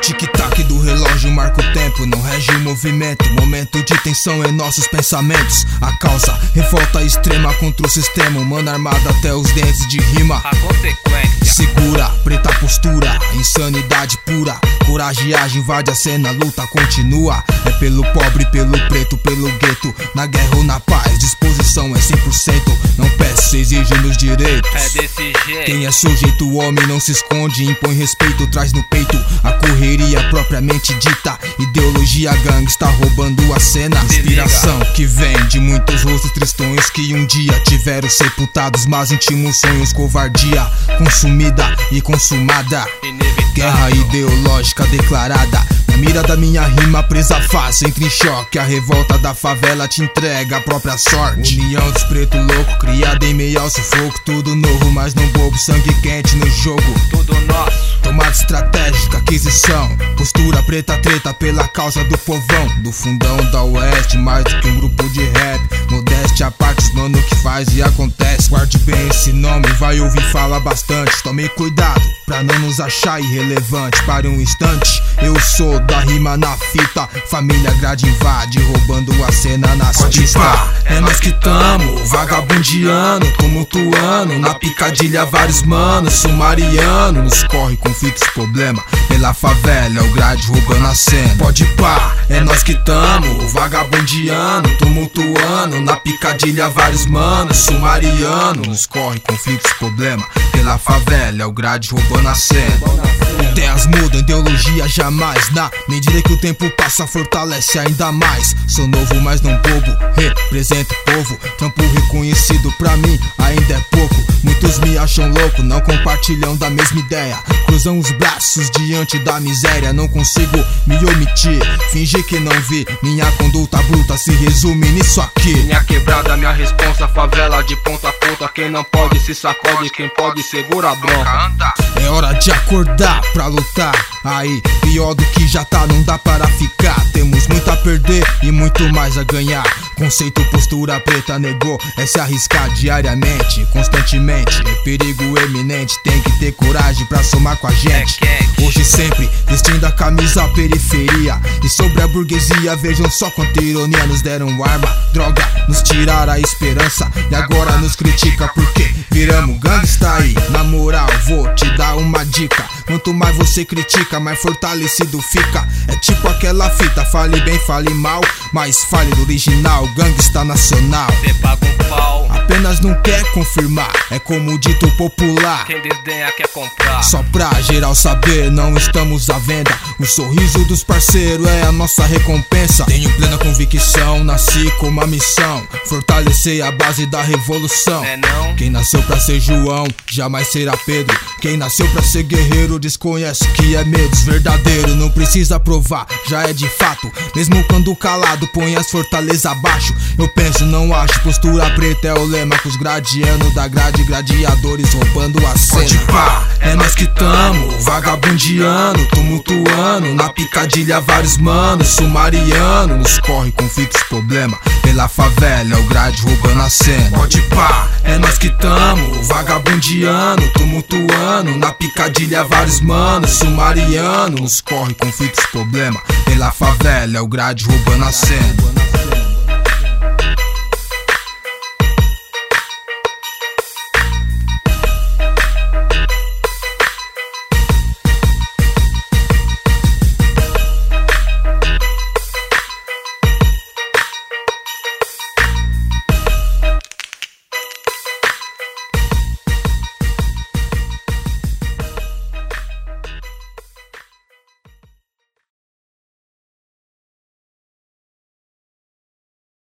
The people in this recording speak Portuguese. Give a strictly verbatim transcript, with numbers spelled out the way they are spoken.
tic-tac do relógio marca o tempo, não rege o movimento. Momento de tensão em nossos pensamentos. A causa, revolta extrema contra o sistema. Humano armado até os dentes de rima. A consequência, segura, preta postura, insanidade pura. Coragiagem invade a cena, luta continua. É pelo pobre, pelo preto, pelo gueto. Na guerra ou na paz, disposição é cem por cento. Não peço, exijo meus direitos. é desse jeito. Quem é sujeito, o homem não se esconde. Impõe respeito, traz no peito a correria propriamente dita. Ideologia gangue está roubando a cena. Inspiração que vem de muitos rostos tristões que um dia tiveram sepultados, mas íntimos sonhos. Covardia consumida e consumada. Inevitável. Guerra ideológica declarada. Na mira da minha rima presa fácil, entra em choque. A revolta da favela te entrega a própria sorte. União dos preto louco, criada em meio ao sufoco. Tudo novo, mas não bobo, sangue quente no jogo. Tudo nosso. Tomada estratégica, aquisição. Postura preta, treta pela causa do povão. Do fundão da oeste, mais do que um grupo de rap. Modéstia à parte, os mano que faz e acontece. Guarde bem esse nome, vai ouvir fala bastante. Tome cuidado pra não nos achar irrelevante. Pare um instante, eu sou da rima na fita. Família grade invade, roubando a cena nas pistas. É nós que tamo, vagabundiano, tumultuando. Na picadilha vários manos, sumariano. Nos corre conflitos, problema. Pela favela, é o grade roubando a cena. Pode pá, é nós que tamo, vagabundiano, tumultuando. Na picadilha vários manos, sumariano. Nos corre conflitos, problema. Pela favela, é o grade roubando a cena. Ideias mudam, ideologia jamais. Na medida que o tempo passa, fortalece ainda mais. Sou novo, mas não bobo, represento o povo. Trampo reconhecido pra mim, ainda é pouco. Muitos me acham louco, não compartilham da mesma ideia. Cruzam os braços diante da miséria. Não consigo me omitir, fingir que não vi. Minha conduta bruta se resume nisso aqui. Minha quebrada, minha responsa, favela de ponta a ponta. Quem não pode se sacode, quem pode segura a bronca. É hora de acordar pra lutar. Aí, pior do que já tá, não dá para ficar. Temos muito a perder e muito mais a ganhar. Conceito postura preta negou, é se arriscar diariamente, constantemente. É perigo eminente, tem que ter coragem pra somar com a gente. Hoje sempre, vestindo a camisa periferia. E sobre a burguesia, vejam só quanta ironia. Nos deram arma, droga, nos tiraram a esperança. E agora nos critica porque viramos gangsta aí. Na moral, vou te dar uma dica. Quanto mais você critica, mais fortalecido fica. É tipo aquela fita, fale bem, fale mal, mas fale do original, gangsta nacional. Cê paga um pau, apenas não quer confirmar, é como o dito popular. quem desdenha quer comprar. Só pra geral saber, não estamos à venda. O sorriso dos parceiros é a nossa recompensa. Tenho plena convicção, nasci com uma missão: fortalecer a base da revolução. É não? Quem nasceu pra ser João, jamais será Pedro. Quem nasceu pra ser guerreiro, desconhece que é medo verdadeiro. Não precisa provar, já é de fato. Mesmo quando calado, põe as fortalezas abaixo. Eu penso, não acho, postura preta é o lema. Com os gradianos da grade, gladiadores roubando a cena. Pode pá, é nós que tamo, vagabundiano, tumultuando. Na picadilha vários manos, sumariano. Nos corre conflitos, problema. Pela favela, é o grade roubando a cena. Pode pá, é nós que tamo, vagabundiano, tumultuando. Na picadilha vários manos, sumariano. Nos corre conflitos, problema. Pela favela, é o grade roubando a cena.